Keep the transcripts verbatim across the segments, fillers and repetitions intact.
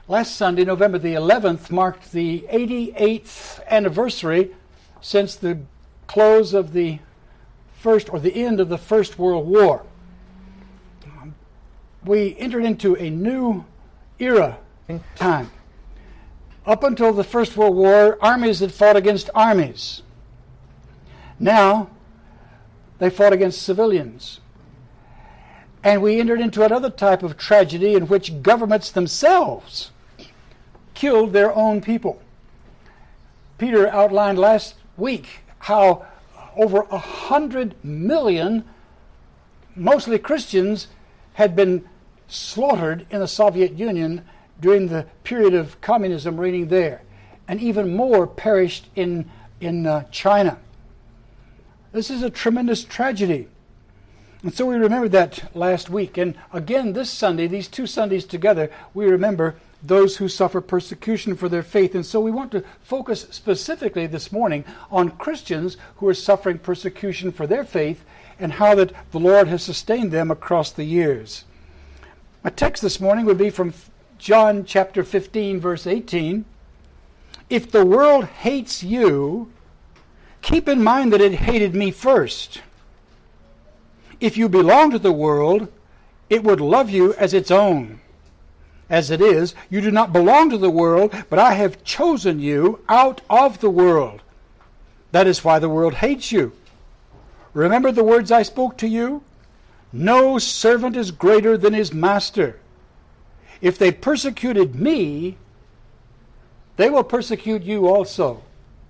Last Sunday, November the eleventh, marked the eighty-eighth anniversary since the close of the first, or the end of the First World War. We entered into a new era in time. Up until the First World War, armies had fought against armies. Now, they fought against civilians. And we entered into another type of tragedy in which governments themselves killed their own people. Peter outlined last week how over a hundred million, mostly Christians, had been slaughtered in the Soviet Union during the period of communism reigning there. And even more perished in, in uh, China. This is a tremendous tragedy. And so we remembered that last week. And again this Sunday, these two Sundays together, we remember those who suffer persecution for their faith. And so we want to focus specifically this morning on Christians who are suffering persecution for their faith and how that the Lord has sustained them across the years. My text this morning would be from John chapter fifteen, verse eighteen. If the world hates you, keep in mind that it hated me first. If you belong to the world, it would love you as its own. As it is, you do not belong to the world, but I have chosen you out of the world. That is why the world hates you. Remember the words I spoke to you? No servant is greater than his master. If they persecuted me, they will persecute you also.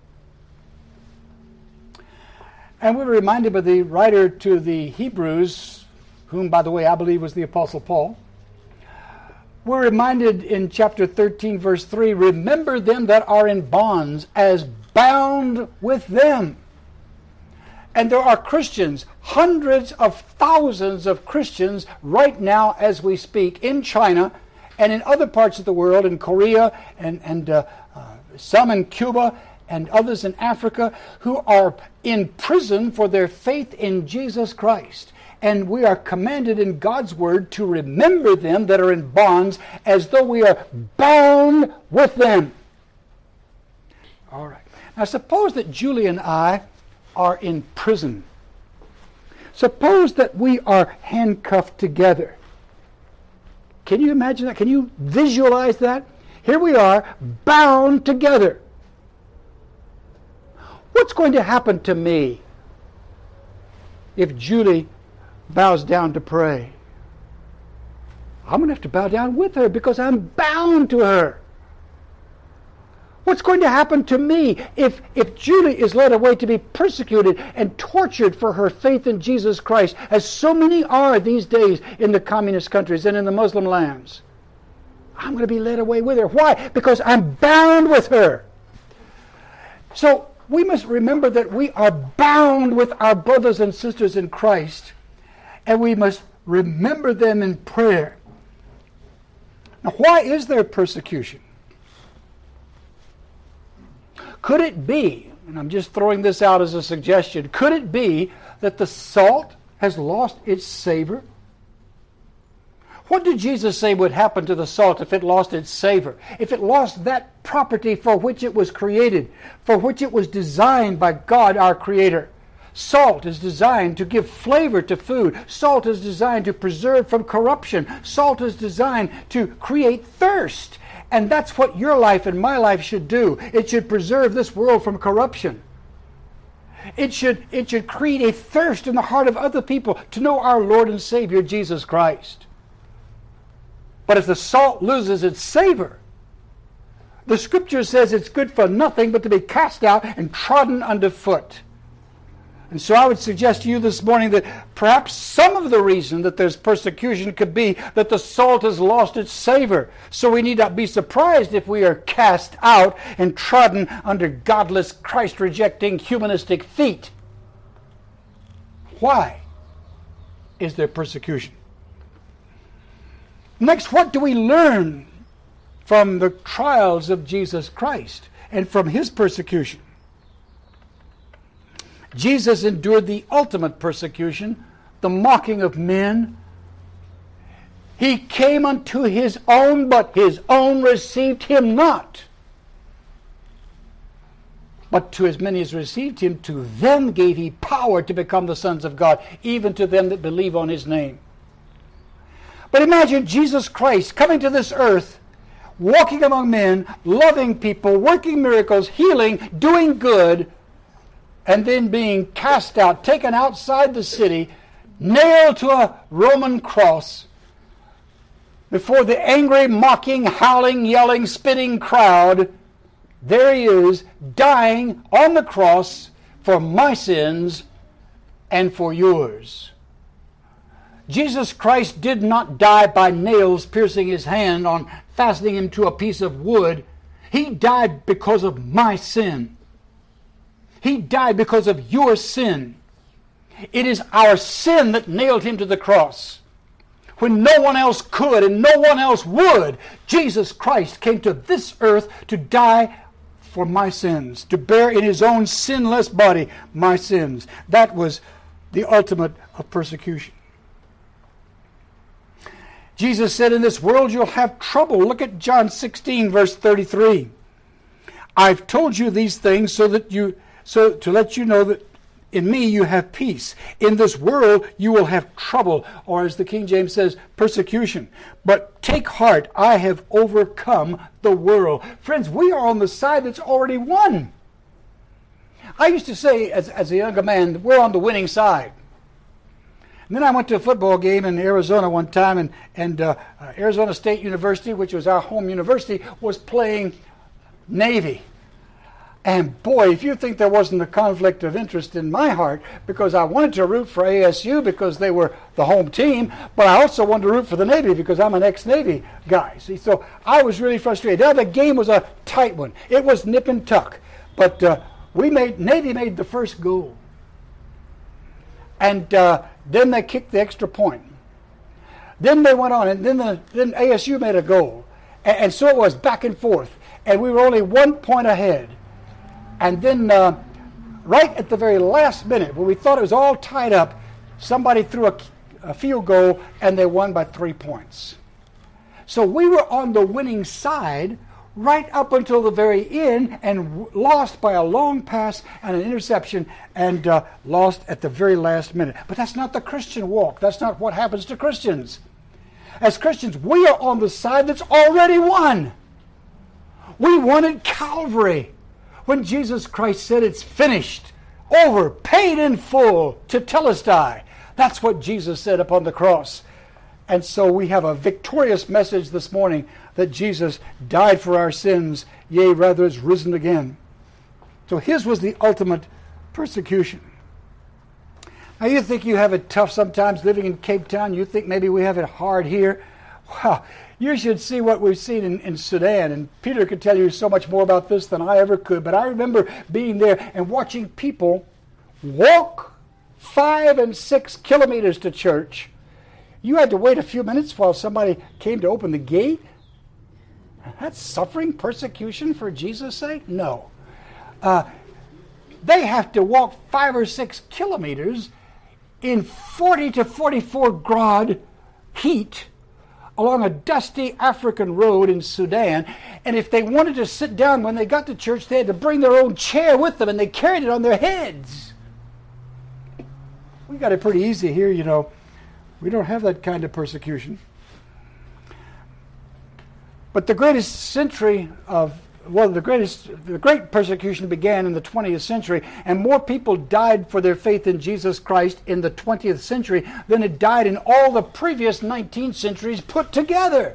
And we were reminded by the writer to the Hebrews, whom, by the way, I believe was the Apostle Paul. We're reminded in chapter thirteen, verse three, remember them that are in bonds as bound with them. And there are Christians, hundreds of thousands of Christians right now as we speak in China and in other parts of the world, in Korea and, and uh, uh, some in Cuba and others in Africa, who are in prison for their faith in Jesus Christ. And we are commanded in God's Word to remember them that are in bonds as though we are bound with them. All right. Now suppose that Julie and I are in prison. Suppose that we are handcuffed together. Can you imagine that? Can you visualize that? Here we are, bound together. What's going to happen to me if Julie bows down to pray? I'm going to have to bow down with her because I'm bound to her. What's going to happen to me if, if Julie is led away to be persecuted and tortured for her faith in Jesus Christ, as so many are these days in the communist countries and in the Muslim lands? I'm going to be led away with her. Why? Because I'm bound with her. So we must remember that we are bound with our brothers and sisters in Christ, and we must remember them in prayer. Now, why is there persecution? Could it be, and I'm just throwing this out as a suggestion, could it be that the salt has lost its savor? What did Jesus say would happen to the salt if it lost its savor? If it lost that property for which it was created, for which it was designed by God our Creator? Salt is designed to give flavor to food. Salt is designed to preserve from corruption. Salt is designed to create thirst. And that's what your life and my life should do. It should preserve this world from corruption. It should, it should create a thirst in the heart of other people to know our Lord and Savior, Jesus Christ. But if the salt loses its savor, the Scripture says it's good for nothing but to be cast out and trodden underfoot. And so I would suggest to you this morning that perhaps some of the reason that there's persecution could be that the salt has lost its savor. So we need not be surprised if we are cast out and trodden under godless, Christ-rejecting, humanistic feet. Why is there persecution? Next, what do we learn from the trials of Jesus Christ and from His persecution? Jesus endured the ultimate persecution, the mocking of men, He came unto his own, but his own received him not. But to as many as received him, to them gave he power to become the sons of God, even to them that believe on his name. But imagine Jesus Christ coming to this earth, walking among men, loving people, working miracles, healing, doing good, and then being cast out, taken outside the city, nailed to a Roman cross before the angry, mocking, howling, yelling, spitting crowd. There he is, dying on the cross for my sins and for yours. Jesus Christ did not die by nails piercing his hand on fastening him to a piece of wood. He died because of my sin. He died because of your sin. It is our sin that nailed him to the cross. When no one else could and no one else would, Jesus Christ came to this earth to die for my sins, to bear in his own sinless body my sins. That was the ultimate of persecution. Jesus said, in this world you'll have trouble. Look at John sixteen, verse thirty-three. I've told you these things so that you, so to let you know that in me you have peace. In this world you will have trouble, or as the King James says, persecution. But take heart, I have overcome the world. Friends, we are on the side that's already won. I used to say as, as a younger man, we're on the winning side. And then I went to a football game in Arizona one time, and, and uh, Arizona State University, which was our home university, was playing Navy. And boy, if you think there wasn't a conflict of interest in my heart, because I wanted to root for A S U because they were the home team, but I also wanted to root for the Navy because I'm an ex-Navy guy. See, so I was really frustrated. Now the game was a tight one. It was nip and tuck. But uh, we made Navy made the first goal. And uh, then they kicked the extra point. Then they went on, and then, the, then A S U made a goal. And, and so it was back and forth. And we were only one point ahead. And then uh, right at the very last minute, when we thought it was all tied up, somebody threw a, a field goal, and they won by three points. So we were on the winning side right up until the very end, and w- lost by a long pass and an interception, and uh, lost at the very last minute. But that's not the Christian walk. That's not what happens to Christians. As Christians, we are on the side that's already won. We won at Calvary when Jesus Christ said, it's finished, over, paid in full, tetelestai. That's what Jesus said upon the cross. And so we have a victorious message this morning that Jesus died for our sins, yea, rather is risen again. So his was the ultimate persecution. Now you think you have it tough sometimes living in Cape Town. You think maybe we have it hard here. Wow, you should see what we've seen in, in Sudan. And Peter could tell you so much more about this than I ever could. But I remember being there and watching people walk five and six kilometers to church. You had to wait a few minutes while somebody came to open the gate? That's suffering, persecution for Jesus' sake? No. Uh, they have to walk five or six kilometers in forty to forty-four grade heat along a dusty African road in Sudan. And if they wanted to sit down when they got to church, they had to bring their own chair with them, and they carried it on their heads. We got it pretty easy here, you know. We don't have that kind of persecution. But the greatest century of, well, the greatest, the great persecution began in the twentieth century, and more people died for their faith in Jesus Christ in the twentieth century than had died in all the previous nineteen centuries put together.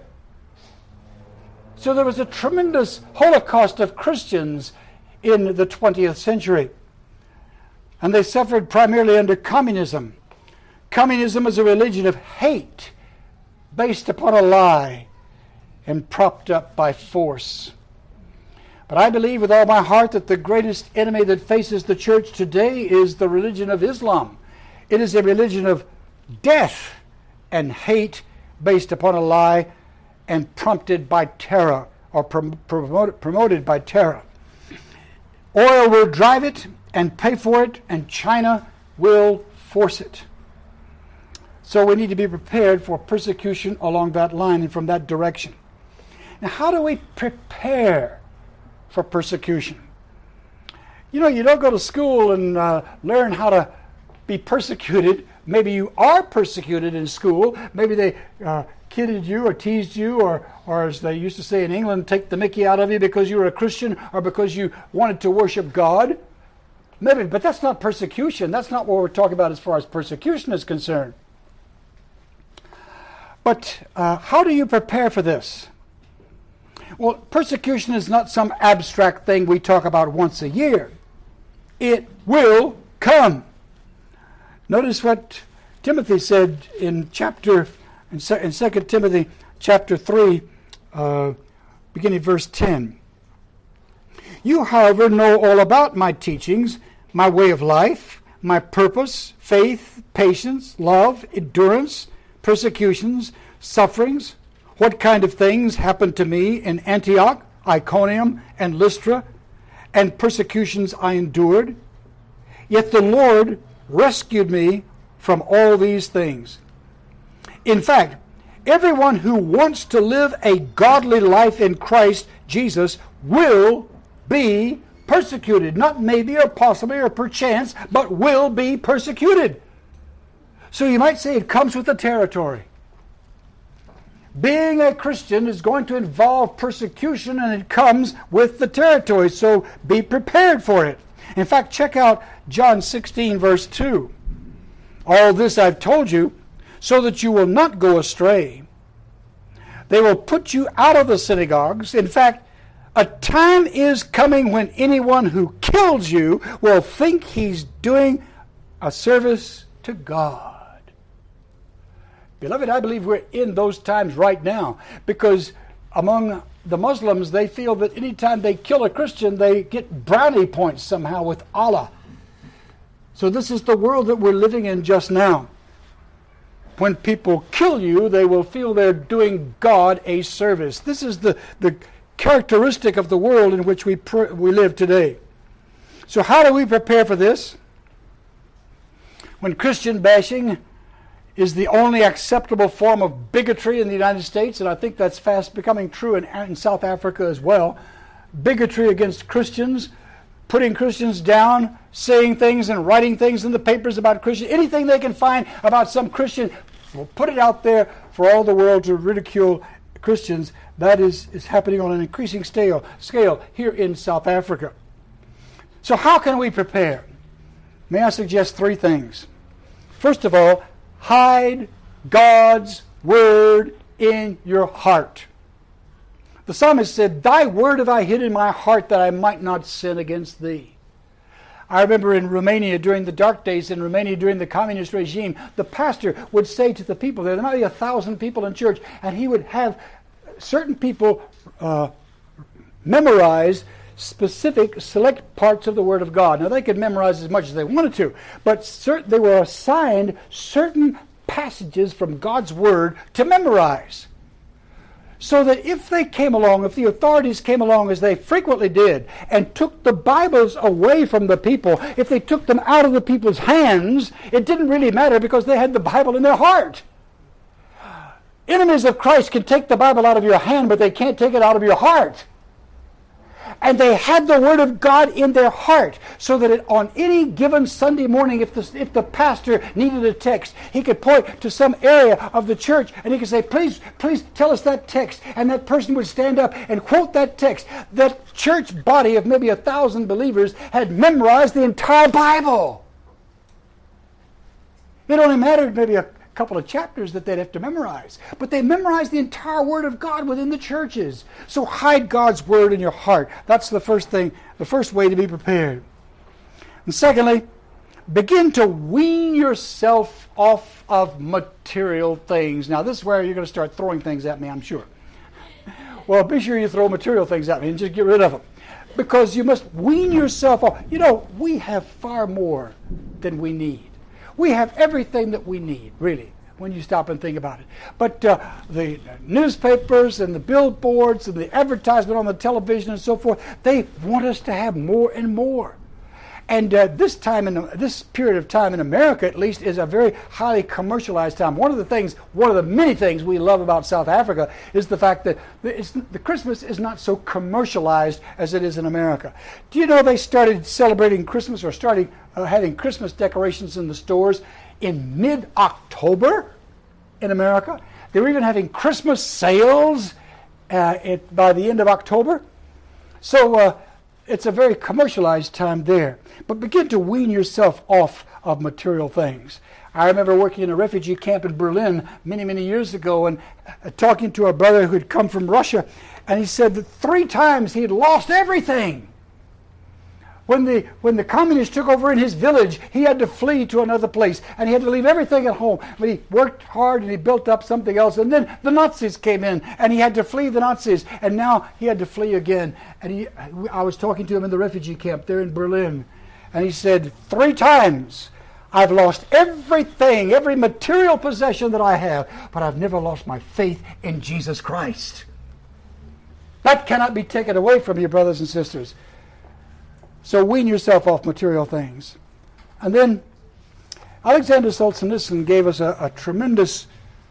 So there was a tremendous holocaust of Christians in the twentieth century. And they suffered primarily under communism. Communism is a religion of hate based upon a lie and propped up by force. But I believe with all my heart that the greatest enemy that faces the church today is the religion of Islam. It is a religion of death and hate based upon a lie and prompted by terror, or prom- promoted, promoted by terror. Oil will drive it and pay for it, and China will force it. So we need to be prepared for persecution along that line and from that direction. Now, how do we prepare for persecution? You know, you don't go to school and uh, learn how to be persecuted. Maybe you are persecuted in school. Maybe they uh, kidded you or teased you, or, or as they used to say in England, take the mickey out of you because you were a Christian or because you wanted to worship God. Maybe, but that's not persecution. That's not what we're talking about as far as persecution is concerned. But uh, how do you prepare for this? Well, persecution is not some abstract thing we talk about once a year. It will come. Notice what Timothy said in chapter, in Second Timothy chapter three, uh, beginning verse ten. You, however, know all about my teachings, my way of life, my purpose, faith, patience, love, endurance, persecutions, sufferings, what kind of things happened to me in Antioch, Iconium, and Lystra, and persecutions I endured. Yet the Lord rescued me from all these things. In fact, everyone who wants to live a godly life in Christ Jesus will be persecuted. Not maybe or possibly or perchance, but will be persecuted. So you might say it comes with the territory. Being a Christian is going to involve persecution, and it comes with the territory, so be prepared for it. In fact, check out John sixteen, verse two. All this I've told you, so that you will not go astray. They will put you out of the synagogues. In fact, a time is coming when anyone who kills you will think he's doing a service to God. Beloved, I believe we're in those times right now, because among the Muslims, they feel that anytime they kill a Christian, they get brownie points somehow with Allah. So this is the world that we're living in just now. When people kill you, they will feel they're doing God a service. This is the, the characteristic of the world in which we, pr- we live today. So how do we prepare for this? When Christian bashing is the only acceptable form of bigotry in the United States, and I think that's fast becoming true in, in South Africa as well. Bigotry against Christians, putting Christians down, saying things and writing things in the papers about Christians, anything they can find about some Christian, will put it out there for all the world to ridicule Christians. That is, is happening on an increasing scale, scale here in South Africa. So how can we prepare? May I suggest three things? First of all, hide God's word in your heart. The psalmist said, "Thy word have I hid in my heart that I might not sin against thee." I remember in Romania, during the dark days in Romania, during the communist regime, the pastor would say to the people there, there might be a thousand people in church, and he would have certain people uh, memorize specific, select parts of the Word of God. Now, they could memorize as much as they wanted to, but cert- they were assigned certain passages from God's Word to memorize. So that if they came along, if the authorities came along, as they frequently did, and took the Bibles away from the people, if they took them out of the people's hands, it didn't really matter because they had the Bible in their heart. Enemies of Christ can take the Bible out of your hand, but they can't take it out of your heart. And they had the Word of God in their heart, so that it, on any given Sunday morning, if the, if the pastor needed a text, he could point to some area of the church and he could say, please, please tell us that text. And that person would stand up and quote that text. That church body of maybe a thousand believers had memorized the entire Bible. It only mattered maybe a couple of chapters that they'd have to memorize. But they memorized the entire Word of God within the churches. So hide God's Word in your heart. That's the first thing, the first way to be prepared. And secondly, begin to wean yourself off of material things. Now, this is where you're going to start throwing things at me, I'm sure. Well, be sure you throw material things at me and just get rid of them. Because you must wean yourself off. You know, we have far more than we need. We have everything that we need, really, when you stop and think about it. But uh, the newspapers and the billboards and the advertisement on the television and so forth, they want us to have more and more. And uh, this time, in this period of time in America, at least, is a very highly commercialized time. One of the things, one of the many things we love about South Africa is the fact that it's, the Christmas is not so commercialized as it is in America. Do you know they started celebrating Christmas or starting uh, having Christmas decorations in the stores in mid-October in America? They were even having Christmas sales uh, at, by the end of October. So uh, it's a very commercialized time there. But begin to wean yourself off of material things. I remember working in a refugee camp in Berlin many, many years ago and uh, talking to a brother who had come from Russia, and he said that three times he had lost everything. When the when the communists took over in his village, he had to flee to another place, and he had to leave everything at home. But he worked hard and he built up something else, and then the Nazis came in, and he had to flee the Nazis, and now he had to flee again. And he, I was talking to him in the refugee camp there in Berlin, and he said, three times I've lost everything, every material possession that I have, but I've never lost my faith in Jesus Christ. That cannot be taken away from you, brothers and sisters. So wean yourself off material things. And then Alexander Solzhenitsyn gave us a, a tremendous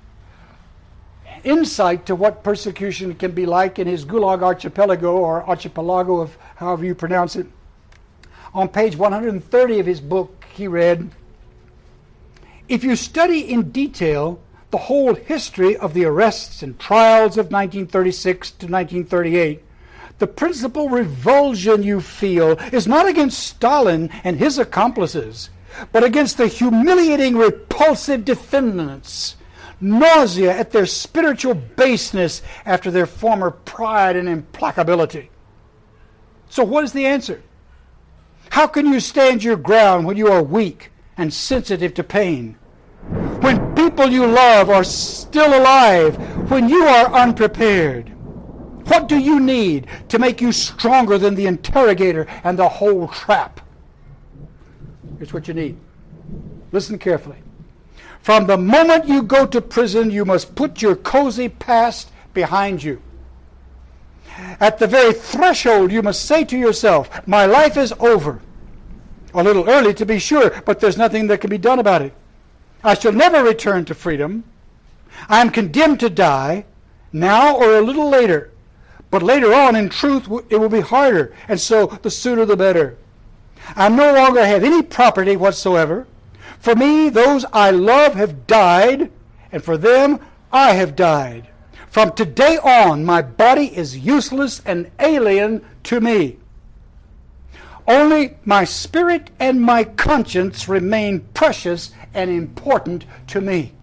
insight to what persecution can be like in his Gulag Archipelago, or Archipelago, of however you pronounce it. On page one hundred thirty of his book, he read, "If you study in detail the whole history of the arrests and trials of nineteen thirty-six to nineteen thirty-eight, the principal revulsion you feel is not against Stalin and his accomplices, but against the humiliating, repulsive defendants, nausea at their spiritual baseness after their former pride and implacability." So what is the answer? How can you stand your ground when you are weak and sensitive to pain? When people you love are still alive, when you are unprepared? What do you need to make you stronger than the interrogator and the whole trap? Here's what you need. Listen carefully. From the moment you go to prison, you must put your cozy past behind you. At the very threshold, you must say to yourself, my life is over. A little early, to be sure, but there's nothing that can be done about it. I shall never return to freedom. I am condemned to die, now or a little later. But later on, in truth, it will be harder, and so the sooner the better. I no longer have any property whatsoever. For me, those I love have died, and for them I have died. From today on, my body is useless and alien to me. Only my spirit and my conscience remain precious and important to me.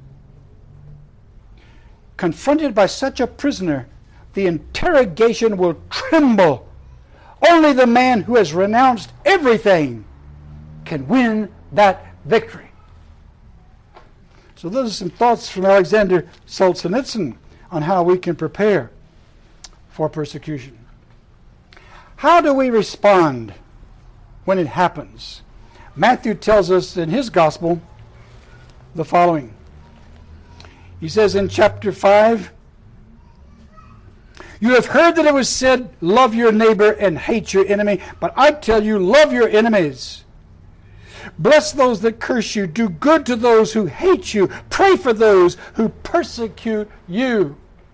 Confronted by such a prisoner, the interrogation will tremble. Only the man who has renounced everything can win that victory. So those are some thoughts from Alexander Solzhenitsyn on how we can prepare for persecution. How do we respond when it happens? Matthew tells us in his gospel the following. He says in chapter five, "You have heard that it was said, love your neighbor and hate your enemy. But I tell you, love your enemies. Bless those that curse you. Do good to those who hate you. Pray for those who persecute you."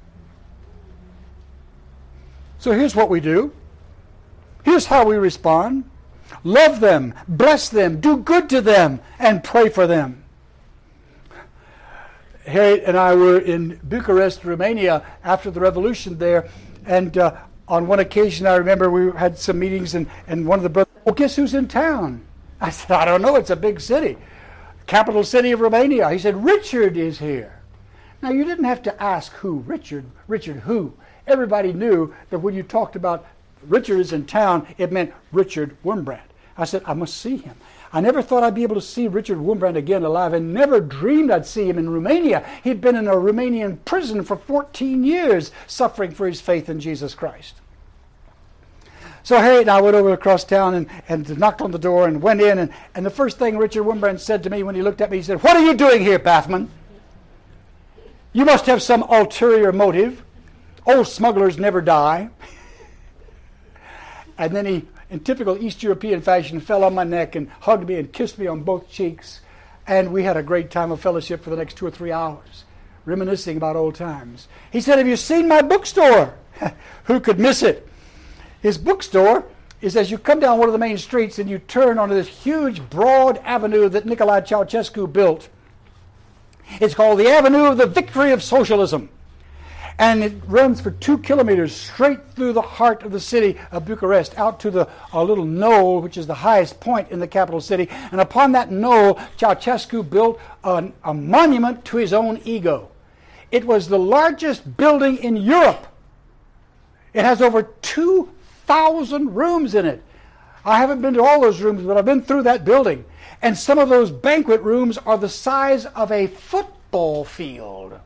So here's what we do. Here's how we respond. Love them, bless them, do good to them, and pray for them. Harriet and I were in Bucharest, Romania, after the revolution there, and uh, on one occasion I remember we had some meetings, and, and one of the brothers, well, guess who's in town? I said, I don't know, it's a big city. Capital city of Romania. He said, Richard is here. Now, you didn't have to ask who, Richard, Richard who. Everybody knew that when you talked about Richard is in town, it meant Richard Wurmbrand. I said, I must see him. I never thought I'd be able to see Richard Wurmbrand again alive, and never dreamed I'd see him in Romania. He'd been in a Romanian prison for fourteen years, suffering for his faith in Jesus Christ. So Harriet and I went over across town and, and knocked on the door and went in, and, and the first thing Richard Wurmbrand said to me when he looked at me, he said, "What are you doing here, Bathman? You must have some ulterior motive. Old smugglers never die." And then he in typical East European fashion, fell on my neck and hugged me and kissed me on both cheeks. And we had a great time of fellowship for the next two or three hours, reminiscing about old times. He said, "Have you seen my bookstore?" Who could miss it? His bookstore is as you come down one of the main streets and you turn onto this huge, broad avenue that Nicolae Ceausescu built. It's called the Avenue of the Victory of Socialism. And it runs for two kilometers straight through the heart of the city of Bucharest, out to the a little knoll, which is the highest point in the capital city. And upon that knoll, Ceausescu built a, a monument to his own ego. It was the largest building in Europe. It has over two thousand rooms in it. I haven't been to all those rooms, but I've been through that building. And some of those banquet rooms are the size of a football field,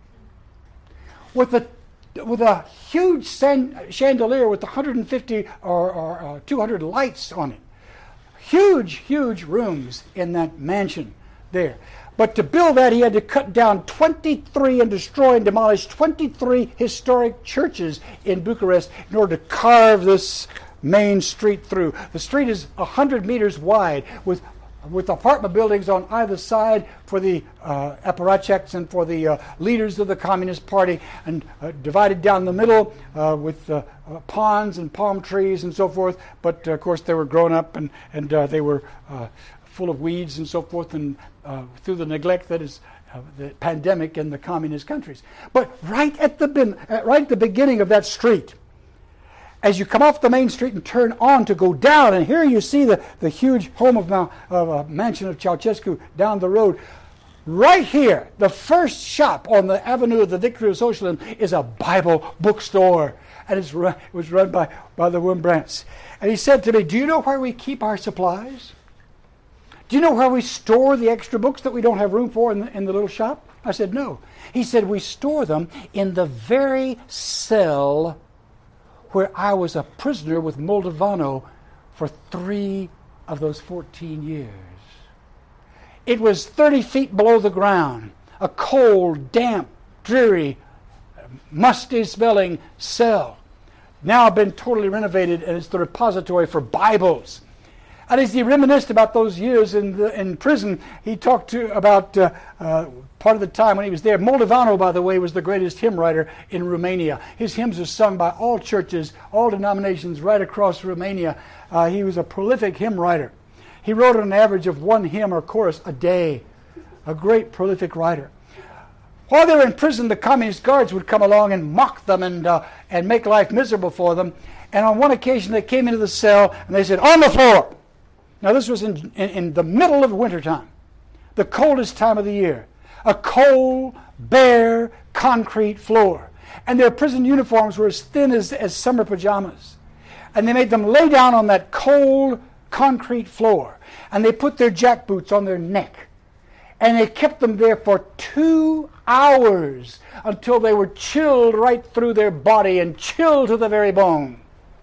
with a with a huge chandelier with one hundred fifty or, or, or two hundred lights on it. Huge, huge rooms in that mansion there. But to build that, he had to cut down twenty-three and destroy and demolish twenty-three historic churches in Bucharest in order to carve this main street through. The street is one hundred meters wide with with apartment buildings on either side for the uh, apparatchiks and for the uh, leaders of the Communist Party, and uh, divided down the middle uh, with uh, uh, ponds and palm trees and so forth. But uh, of course they were grown up and, and uh, they were uh, full of weeds and so forth, and uh, through the neglect that is uh, the pandemic in the communist countries. But right at the bin, uh, right at the beginning of that street, as you come off the main street and turn on to go down, and here you see the, the huge home of, uh, of a mansion of Ceausescu down the road. Right here, the first shop on the Avenue of the Victory of Socialism is a Bible bookstore. And it's run, it was run by, by the Wimbrandts. And he said to me, "Do you know where we keep our supplies? Do you know where we store the extra books that we don't have room for in the, in the little shop?" I said, "No." He said, "We store them in the very cell where I was a prisoner with Moldovano for three of those fourteen years. It was thirty feet below the ground, a cold, damp, dreary, musty-smelling cell. Now been totally renovated, and it's the repository for Bibles." And as he reminisced about those years in the, in prison, he talked to about uh, uh, part of the time when he was there. Moldovano, by the way, was the greatest hymn writer in Romania. His hymns are sung by all churches, all denominations right across Romania. Uh, he was a prolific hymn writer. He wrote an average of one hymn or chorus a day. A great prolific writer. While they were in prison, the communist guards would come along and mock them and uh, and make life miserable for them. And on one occasion, they came into the cell and they said, "On the floor!" Now this was in, in, in the middle of wintertime, the coldest time of the year. A cold, bare, concrete floor. And their prison uniforms were as thin as, as summer pajamas. And they made them lay down on that cold, concrete floor. And they put their jackboots on their neck. And they kept them there for two hours until they were chilled right through their body and chilled to the very bone.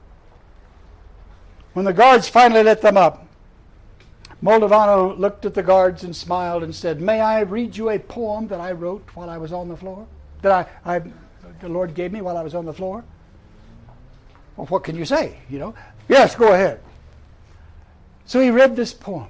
When the guards finally let them up, Moldovano looked at the guards and smiled and said, "May I read you a poem that I wrote while I was on the floor? That I, I the Lord gave me while I was on the floor?" "Well, what can you say, you know?" "Yes, go ahead." So he read this poem.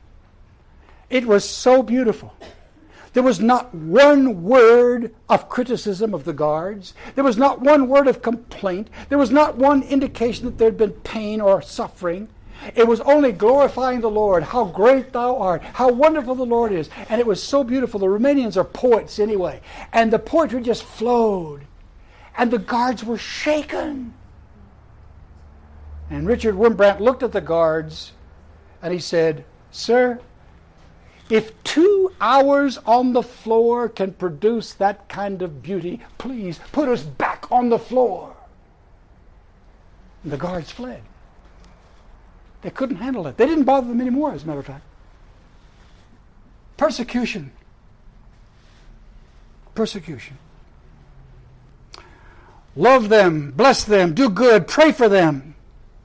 It was so beautiful. There was not one word of criticism of the guards. There was not one word of complaint. There was not one indication that there had been pain or suffering. It was only glorifying the Lord. "How great thou art. How wonderful the Lord is." And it was so beautiful. The Romanians are poets anyway. And the poetry just flowed. And the guards were shaken. And Richard Wimbrandt looked at the guards and he said, "Sir, if two hours on the floor can produce that kind of beauty, please put us back on the floor." And the guards fled. They couldn't handle it. They didn't bother them anymore, as a matter of fact. Persecution. Persecution. Love them, bless them, do good, pray for them.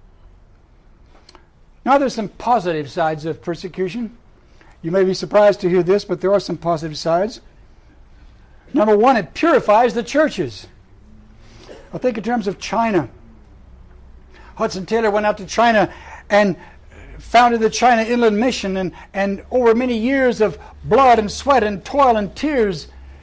Now there's some positive sides of persecution. You may be surprised to hear this, but there are some positive sides. Number one, it purifies the churches. I think in terms of China. Hudson Taylor went out to China and founded the China Inland Mission, and, and over many years of blood and sweat and toil and tears,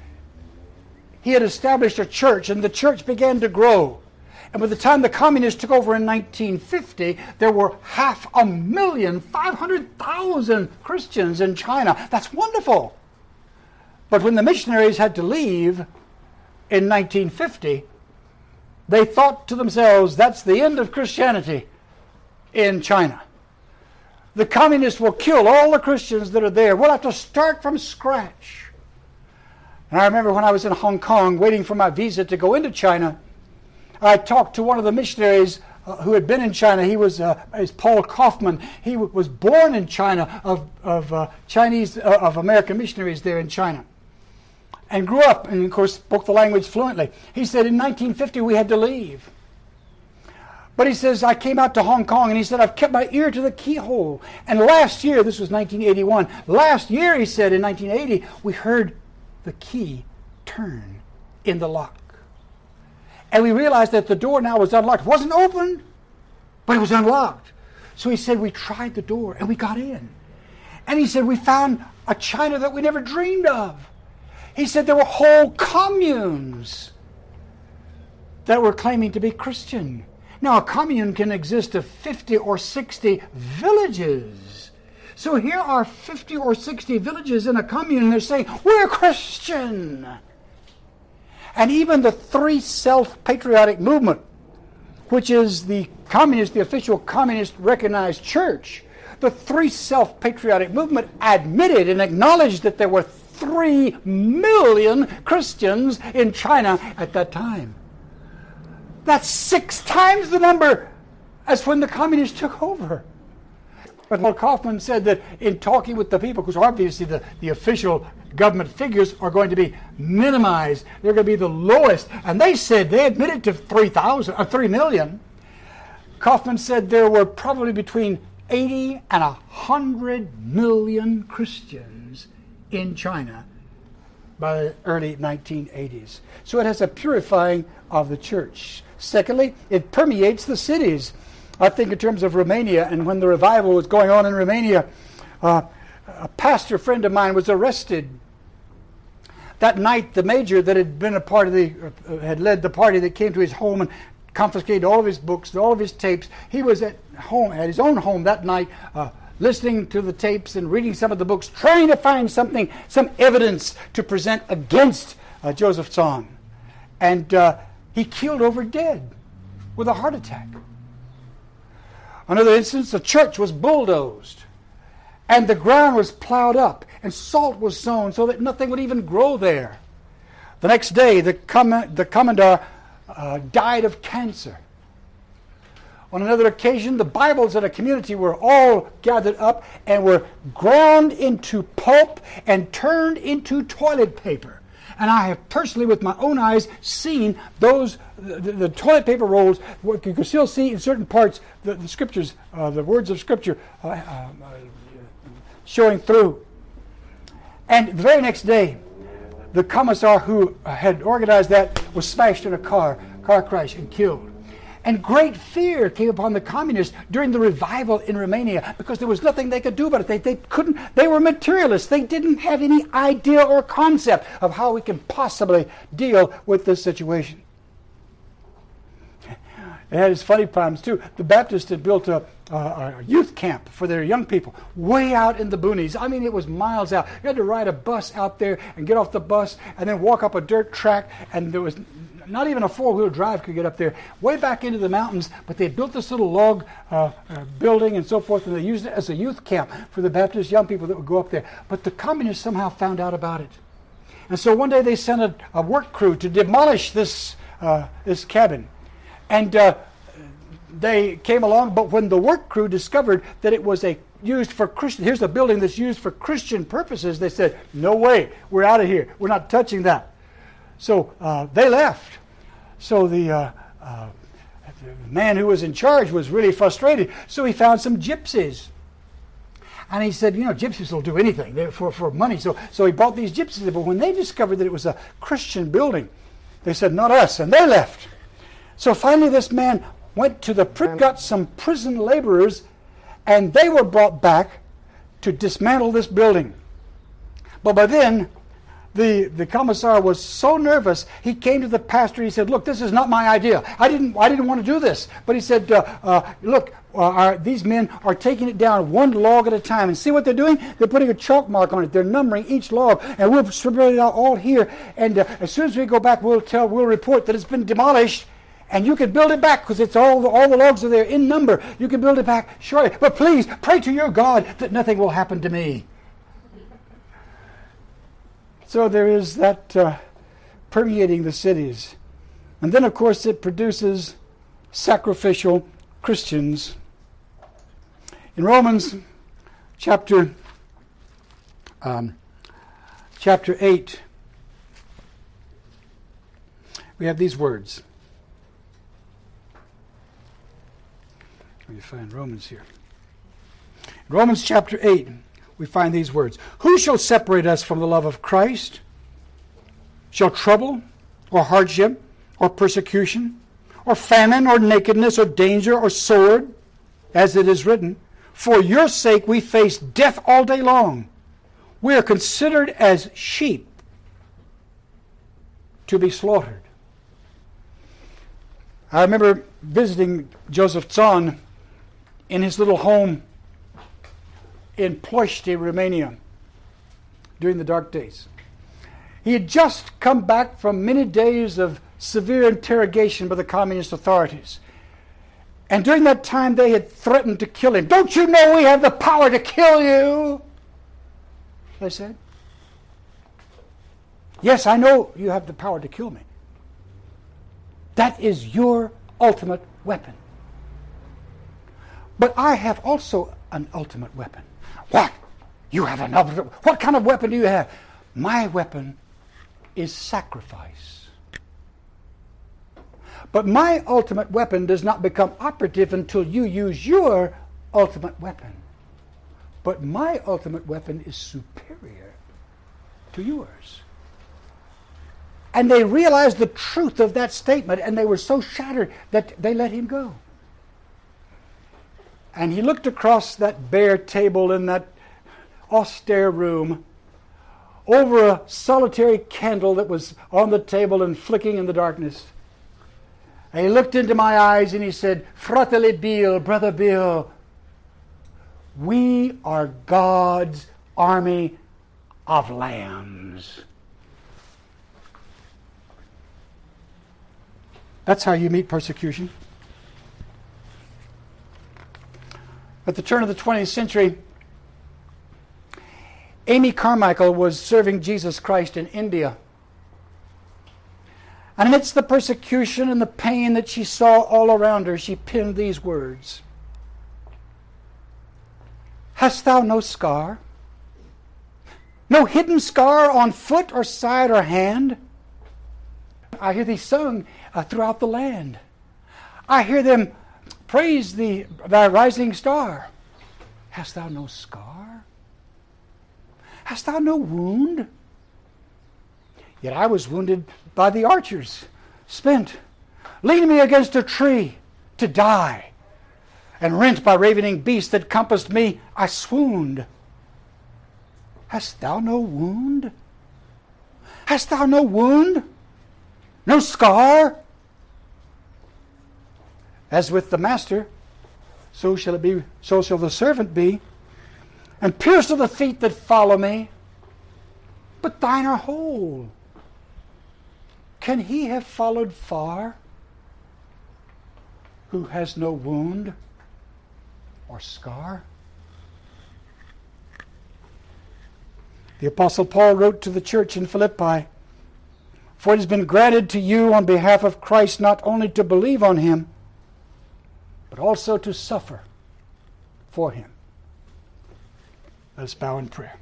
he had established a church, and the church began to grow. And by the time the communists took over in nineteen fifty, there were half a million, five hundred thousand Christians in China. That's wonderful. But when the missionaries had to leave in nineteen fifty, they thought to themselves, that's the end of Christianity in China. The communists will kill all the Christians that are there. We'll have to start from scratch. And I remember when I was in Hong Kong waiting for my visa to go into China, I talked to one of the missionaries uh, who had been in China. He was uh, is Paul Kaufman. He w- was born in China of, of uh, Chinese, uh, of American missionaries there in China, and grew up and, of course, spoke the language fluently. He said in nineteen fifty we had to leave. But he says, I came out to Hong Kong, and he said, I've kept my ear to the keyhole. And last year, this was nineteen eighty-one, last year, he said, in nineteen eighty, we heard the key turn in the lock. And we realized that the door now was unlocked. It wasn't open, but it was unlocked. So he said, we tried the door, and we got in. And he said, we found a China that we never dreamed of. He said there were whole communes that were claiming to be Christian. Now, a commune can exist of fifty or sixty villages. So here are fifty or sixty villages in a commune, and they're saying, we're Christian. And even the Three Self-Patriotic Movement, which is the communist, the official communist recognized church, the Three Self-Patriotic Movement admitted and acknowledged that there were three million Christians in China at that time. That's six times the number as when the communists took over. But Paul Kaufman said that in talking with the people, because obviously the, the official government figures are going to be minimized, they're going to be the lowest, and they said they admitted to three thousand or three million. Kaufman said there were probably between eighty and one hundred million Christians in China by the early nineteen eighties. So it has a purifying of the church. Secondly, it permeates the cities. I think in terms of Romania, and when the revival was going on in Romania, uh, a pastor friend of mine was arrested. That night, the major that had been a part of the, uh, had led the party that came to his home and confiscated all of his books, all of his tapes. He was at home, at his own home that night, uh, listening to the tapes and reading some of the books, trying to find something, some evidence to present against uh, Joseph Tson. And uh, he killed over dead with a heart attack. Another instance, the church was bulldozed, and the ground was plowed up, and salt was sown so that nothing would even grow there. The next day, the, com- the commandant uh, died of cancer. On another occasion, the Bibles in a community were all gathered up and were ground into pulp and turned into toilet paper. And I have personally, with my own eyes, seen those, the, the toilet paper rolls. You can still see in certain parts the, the scriptures, uh, the words of Scripture uh, uh, showing through. And the very next day, the commissar who had organized that was smashed in a car, car crash, and killed. And great fear came upon the communists during the revival in Romania because there was nothing they could do about it. They, they couldn't. They were materialists. They didn't have any idea or concept of how we can possibly deal with this situation. It had its funny problems too. The Baptists had built a, a, a youth camp for their young people way out in the boonies. I mean, it was miles out. You had to ride a bus out there and get off the bus and then walk up a dirt track, and there was not even a four-wheel drive could get up there, way back into the mountains, but they built this little log uh, uh, building and so forth, and they used it as a youth camp for the Baptist young people that would go up there. But the communists somehow found out about it. And so one day they sent a, a work crew to demolish this, uh, this cabin. And uh, they came along, but when the work crew discovered that it was a used for Christian, here's a building that's used for Christian purposes, they said, no way, we're out of here. We're not touching that. So uh, they left. So the, uh, uh, the man who was in charge was really frustrated. So he found some gypsies. And he said, you know, gypsies will do anything for, for money. So, so he bought these gypsies. But when they discovered that it was a Christian building, they said, not us. And they left. So finally this man went to the prison, got some prison laborers, and they were brought back to dismantle this building. But by then, the, the commissar was so nervous, he came to the pastor, he said, look, this is not my idea. I didn't I didn't want to do this. But he said, uh, uh, look, uh, our, these men are taking it down one log at a time. And see what they're doing? They're putting a chalk mark on it. They're numbering each log. And we'll spread it out all here. And uh, as soon as we go back, we'll tell, we'll report that it's been demolished. And you can build it back because it's all the, all the logs are there in number. You can build it back shortly. But please, pray to your God that nothing will happen to me. So there is that uh, permeating the cities. And then, of course, it produces sacrificial Christians. In Romans chapter, um, chapter eight, we have these words. Let me find Romans here. In Romans chapter eight, we find these words. Who shall separate us from the love of Christ? Shall trouble, or hardship, or persecution, or famine, or nakedness, or danger, or sword? As it is written, for your sake we face death all day long. We are considered as sheep to be slaughtered. I remember visiting Joseph Tson in his little home in Ploiești, Romania, during the dark days. He had just come back from many days of severe interrogation by the communist authorities. And during that time they had threatened to kill him. Don't you know we have the power to kill you? They said. Yes, I know you have the power to kill me. That is your ultimate weapon. But I have also an ultimate weapon. What? You have an ultimate? What kind of weapon do you have? My weapon is sacrifice. But my ultimate weapon does not become operative until you use your ultimate weapon. But my ultimate weapon is superior to yours. And they realized the truth of that statement, and they were so shattered that they let him go. And he looked across that bare table in that austere room over a solitary candle that was on the table and flicking in the darkness. And he looked into my eyes and he said, Fratelli Bill, Brother Bill, we are God's army of lambs. That's how you meet persecution. At the turn of the twentieth century, Amy Carmichael was serving Jesus Christ in India. And amidst the persecution and the pain that she saw all around her, she penned these words. Hast thou no scar? No hidden scar on foot or side or hand? I hear thee sung uh, throughout the land. I hear them praise thee, thy rising star. Hast thou no scar? Hast thou no wound? Yet I was wounded by the archers, spent, leaning me against a tree to die, and rent by ravening beasts that compassed me, I swooned. Hast thou no wound? Hast thou no wound? No scar? As with the master, so shall it be, so shall the servant be, and pierced are the feet that follow me, but thine are whole. Can he have followed far who has no wound or scar? The Apostle Paul wrote to the church in Philippi, for it has been granted to you on behalf of Christ not only to believe on him, but also to suffer for him. Let us bow in prayer.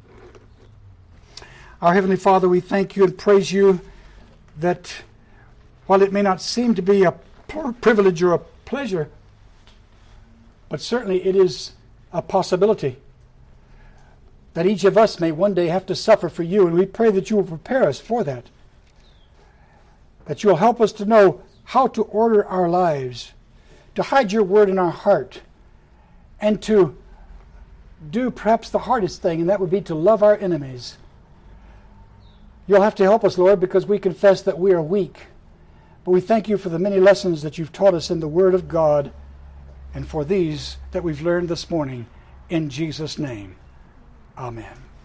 Our Heavenly Father, we thank you and praise you that while it may not seem to be a privilege or a pleasure, but certainly it is a possibility that each of us may one day have to suffer for you, and we pray that you will prepare us for that, that you will help us to know how to order our lives to hide your word in our heart, and to do perhaps the hardest thing, and that would be to love our enemies. You'll have to help us, Lord, because we confess that we are weak. But we thank you for the many lessons that you've taught us in the Word of God, and for these that we've learned this morning. In Jesus' name, amen.